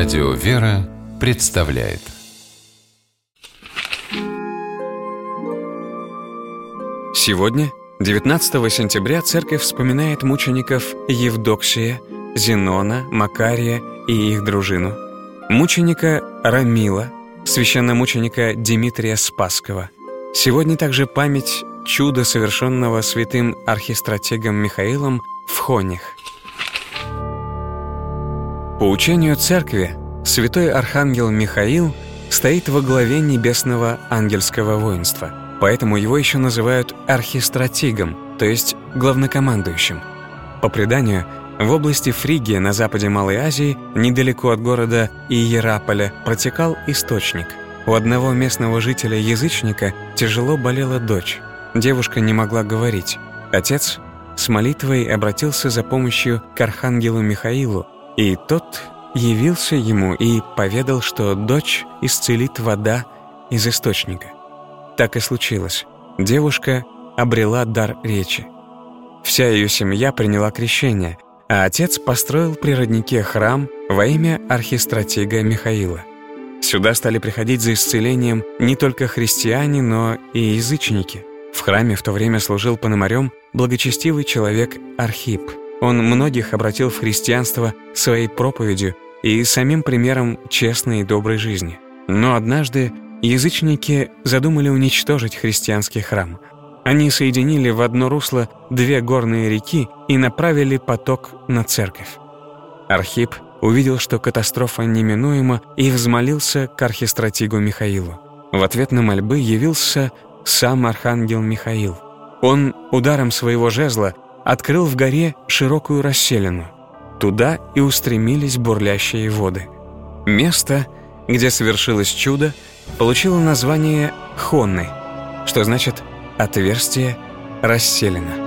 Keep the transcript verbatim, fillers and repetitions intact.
Радио «Вера» представляет. Сегодня, девятнадцатого сентября, церковь вспоминает мучеников Евдоксия, Зенона, Макария и их дружину, мученика Рамила, священномученика Димитрия Спасского. Сегодня также память чуда, совершенного святым архистратегом Михаилом в Хонях. По учению церкви, святой архангел Михаил стоит во главе небесного ангельского воинства, поэтому его еще называют архистратигом, то есть главнокомандующим. По преданию, в области Фригии на западе Малой Азии, недалеко от города Иераполя, протекал источник. У одного местного жителя-язычника тяжело болела дочь. Девушка не могла говорить. Отец с молитвой обратился за помощью к архангелу Михаилу, и тот явился ему и поведал, что дочь исцелит вода из источника. Так и случилось. Девушка обрела дар речи. Вся ее семья приняла крещение, а отец построил при роднике храм во имя архистратега Михаила. Сюда стали приходить за исцелением не только христиане, но и язычники. В храме в то время служил пономарем благочестивый человек Архип. Он многих обратил в христианство своей проповедью и самим примером честной и доброй жизни. Но однажды язычники задумали уничтожить христианский храм. Они соединили в одно русло две горные реки и направили поток на церковь. Архип увидел, что катастрофа неминуема, и взмолился к архистратигу Михаилу. В ответ на мольбы явился сам архангел Михаил. Он ударом своего жезла открыл в горе широкую расселину. Туда и устремились бурлящие воды. Место, где совершилось чудо, получило название Хонны, что значит «отверстие расселено».